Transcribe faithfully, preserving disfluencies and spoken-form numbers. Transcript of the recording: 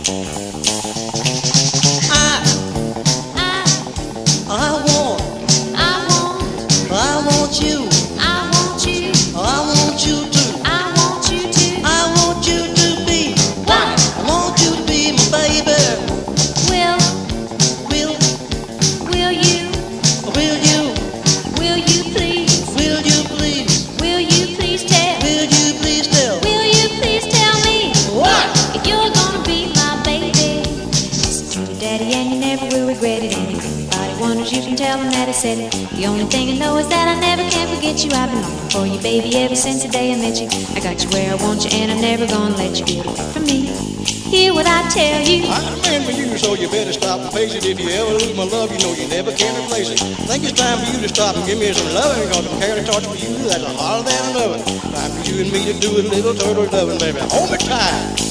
I, I, I want, I want, I want you, I want you, I want you to, I want you to. I want you to be, What? I want you to be my baby. Will, Will, will you, will you, will you please, will you please, will you please tell, will you please tell will you please tell me what? if you're gonna be my baby? It's true, Daddy, and you never will regret it. And if anybody wonders, you can tell them that I said it. The only thing I know is that I never can forget you. I've been longing for you, baby, ever since the day I met you. I got you where I want you, and I'm never gonna let you get away from me. Hear what I tell you. I'm the man for you, so you better stop and face it. If you ever lose my love, you know you never can replace it. Think it's time for you to stop and give me some loving, cause I'm carrying a torch for you that's a hotter than a oven. Time for you and me to do a little turtle loving, baby. Hold me tight.